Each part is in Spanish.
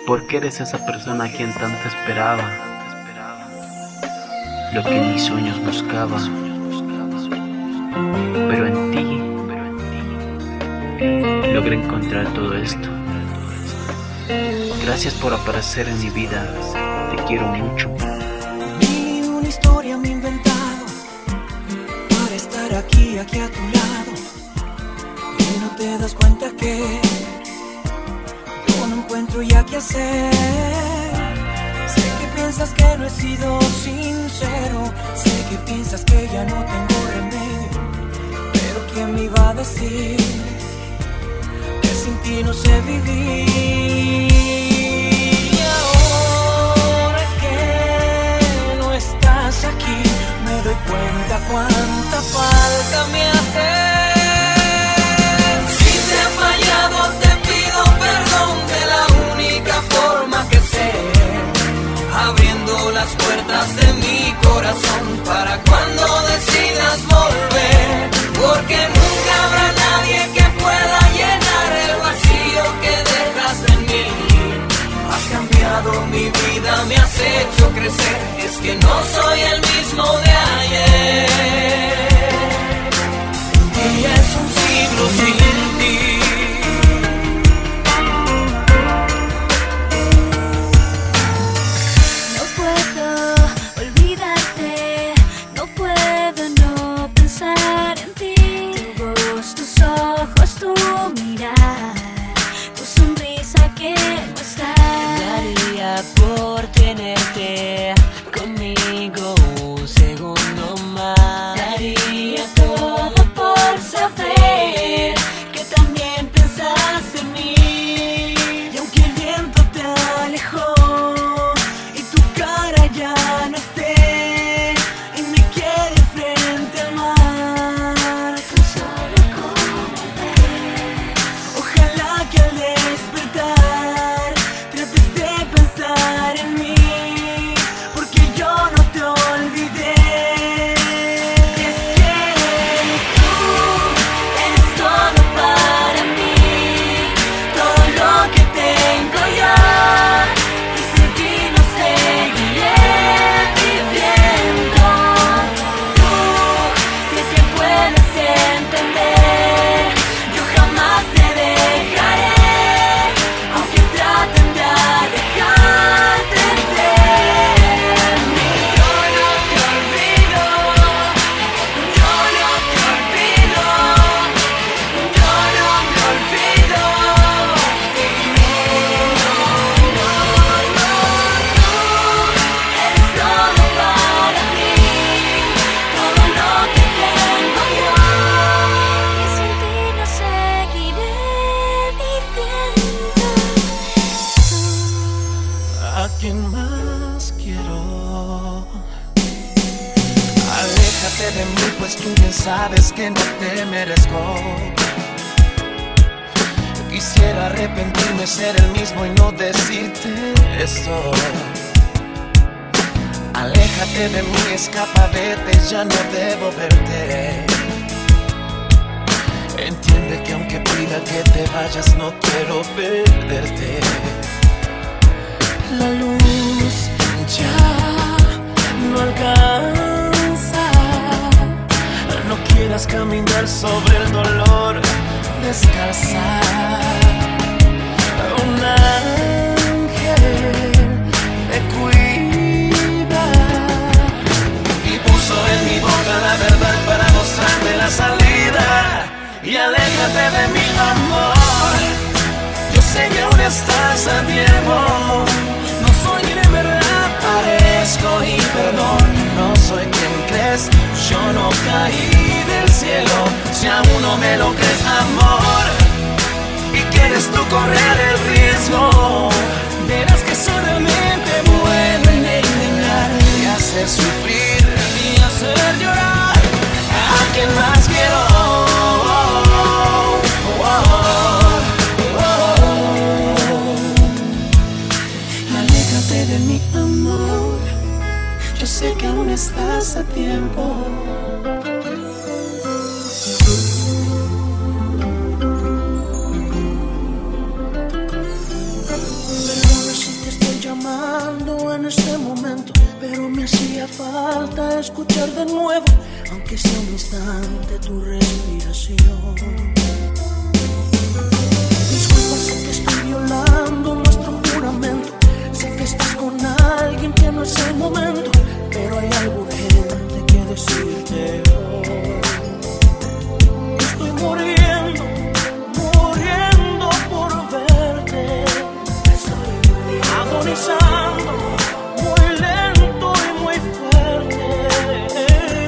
Porque eres esa persona a quien tanto esperaba, lo que mis sueños buscaba. Pero en ti logré encontrar todo esto. Gracias por aparecer en mi vida, te quiero mucho. Mil y una historia me he inventado para estar aquí a tu lado. Y no te das cuenta que yo no encuentro ya qué hacer. Sé que piensas que no he sido sincero, sé que piensas que ya no tengo remedio, pero ¿quién me iba a decir que sin ti no sé vivir? Y ahora que no estás aquí, me doy cuenta cuánta falta me hace. Si te he fallado, te pido perdón de la única forma que sé, abriendo las puertas de mi corazón para cuando decidas volver, porque nunca habrá nadie que pueda llenar el vacío que dejas en mí. Has cambiado mi vida, me has hecho crecer, es que no soy el mismo de ayer. Y es un siglo sin ti. No puedo olvidarte, no puedo no pensar en ti. Tu voz, tus ojos, tu mirar, tu sonrisa que no está. Daría por tenerte conmigo un segundo más. Daría todo por saber que también pensas en mí. Y aunque el viento te alejó y tu cara ya no esté, y me quede frente al mar, Tan solo como ves, ojalá que al despertar trates de pensar en mí, porque yo no te olvidé. Y es que tú eres todo para mí, todo lo que tengo yo, y sin ti no seguiré viviendo. Tú, si es que puedes entender, yo jamás te dejaré, aunque traten de alejarte de mí. Yo no te olvido, yo no te olvido, yo no me olvido de ti. Tú eres todo para mí, todo lo que tengo yo, y sin ti no seguiré viviendo. ¿a quién más quiero? Aléjate de mí, pues tú bien sabes que no te merezco. Quisiera arrepentirme, ser el mismo y no decirte esto. Aléjate de mí, escapa, vete, ya no debo verte. Entiende que aunque pida que te vayas, no quiero perderte. La luz ya no alcanza, no quieras caminar sobre el dolor descalza. Un ángel te cuida y puso en mi boca la verdad para mostrarme la salida. Y aléjate de mi amor, yo sé que aún estás a tiempo. No soy quien en verdad parezco y perdón, no soy quien crees. Yo no caí del cielo, si aún no me lo crees, amor, y quieres tú correr el riesgo, verás que solamente bueno en engañar y hacer sufrir y hacer llorar. ¿A quién más quiero? Aléjate de mi amor, yo sé que aún estás a tiempo. Pero no haría falta escuchar de nuevo, aunque sea un instante, tu respiración. Disculpa, sé que estoy violando nuestro juramento. Sé que estás con alguien que no es el momento, pero hay algo urgente que decirte hoy. Estoy muriendo, muriendo por verte. Estoy agonizando, muy lento y muy fuerte.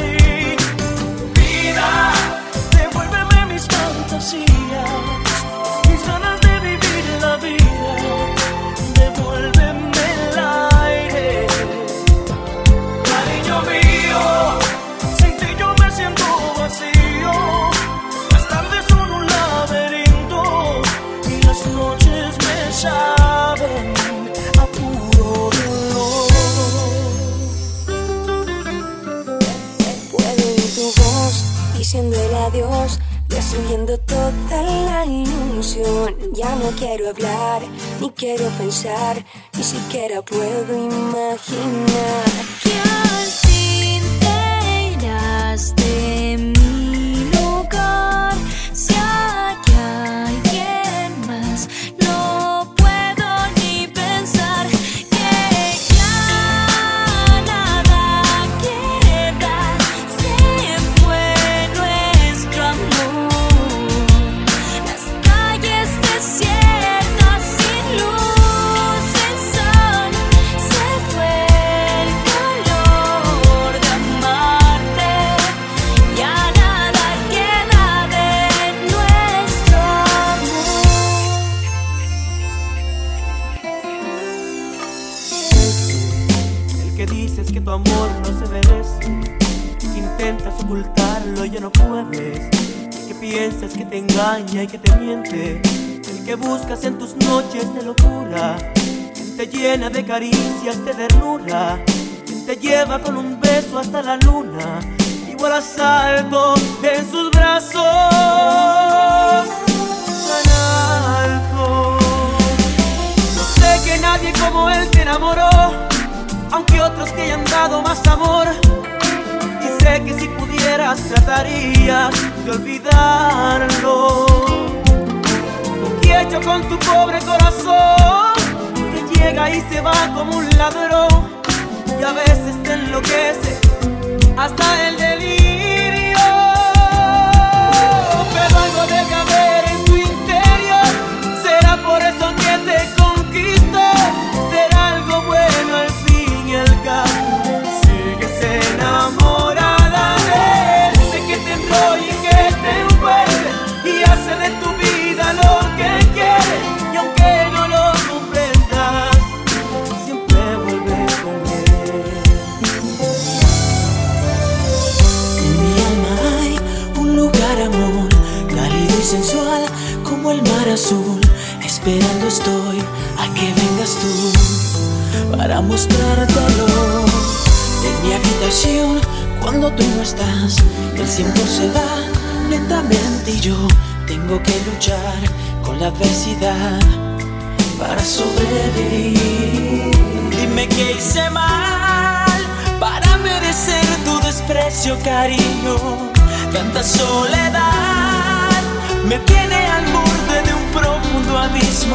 Vida, devuélveme mis fantasías, mis ganas de vivir la vida. Devuélveme el aire, cariño mío. Sin ti yo me siento vacío. Las tardes son un laberinto y las noches me saben a puro dolor. Puedo oír tu voz diciendo el adiós, destruyendo toda la ilusión. Ya no quiero hablar, ni quiero pensar, ni siquiera puedo imaginar que al fin te irás de mi lugar. Si hay alguien más, no puedo ni pensar que ya nada queda. Se fue nuestro amor, las calles desiertas sin luz, sin sol. Se fue el color de amarte, ya nada queda de nuestro amor. El que dices que tu amor no se merece, que intentas ocultarlo y ya no puedes. El que piensas que te engaña y que te miente. El que buscas en tus noches de locura. Quien te llena de caricias, de ternura. Quien te lleva con un beso hasta la luna. Igual a salto en sus brazos tan alto. No sé que nadie como él te enamoró, aunque otros te hayan dado más amor. Y sé que si pudieras tratarías de olvidarlo. ¿Y qué he hecho con tu pobre corazón, que llega y se va como un ladrón? Y a veces te enloquece hasta el delirio. Pero algo debe haber en tu interior. Será por eso que te conquistó. Será algo bueno al fin y al cabo. Sigues enamorada de él. Sé que te enrolla y que te envuelve y hace de tu vida lo que quiere. Y aunque no lo comprendas, siempre vuelves con él. En mi alma hay un lugar, amor, cálido y sensual como el mar azul. Esperando estoy a que vengas tú para mostrártelo. En mi habitación, cuando tú no estás, el tiempo se va lentamente y yo tengo que luchar con la adversidad para sobrevivir. Dime qué hice mal para merecer tu desprecio, cariño. Tanta soledad me tiene al borde de un profundo abismo.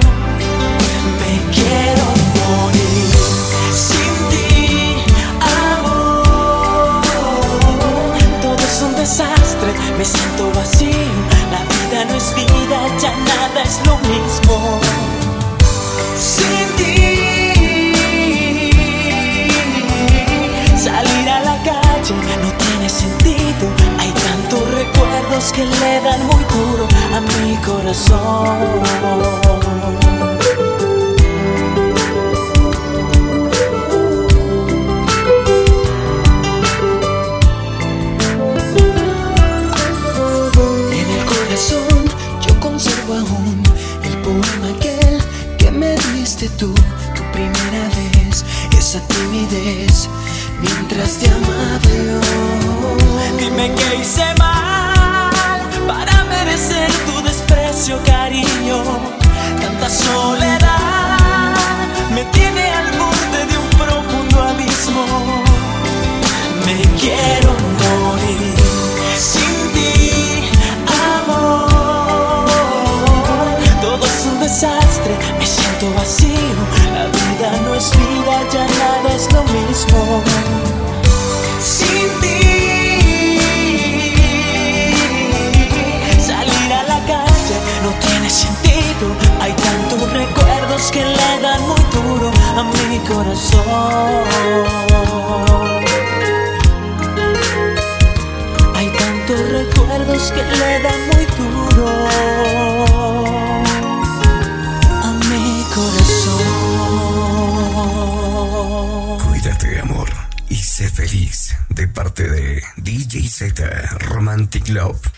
Me quiero morir sin ti, amor. Todo es un desastre, me siento vacío. La vida no es vida, ya nada es lo mismo sin ti. Salir a la calle no tiene sentido. Hay tantos recuerdos que le dan muy duro a mi corazón. En el corazón yo conservo aún el poema aquel que me diste tú, tu primera vez, esa timidez mientras te amaba yo. Dime qué hice mal para merecer tu desprecio, cariño. Tanta soledad me tiene al borde de un profundo abismo. que le dan muy duro a mi corazón. Cuídate, amor, y sé feliz, de parte de DJ Z Romantic Love.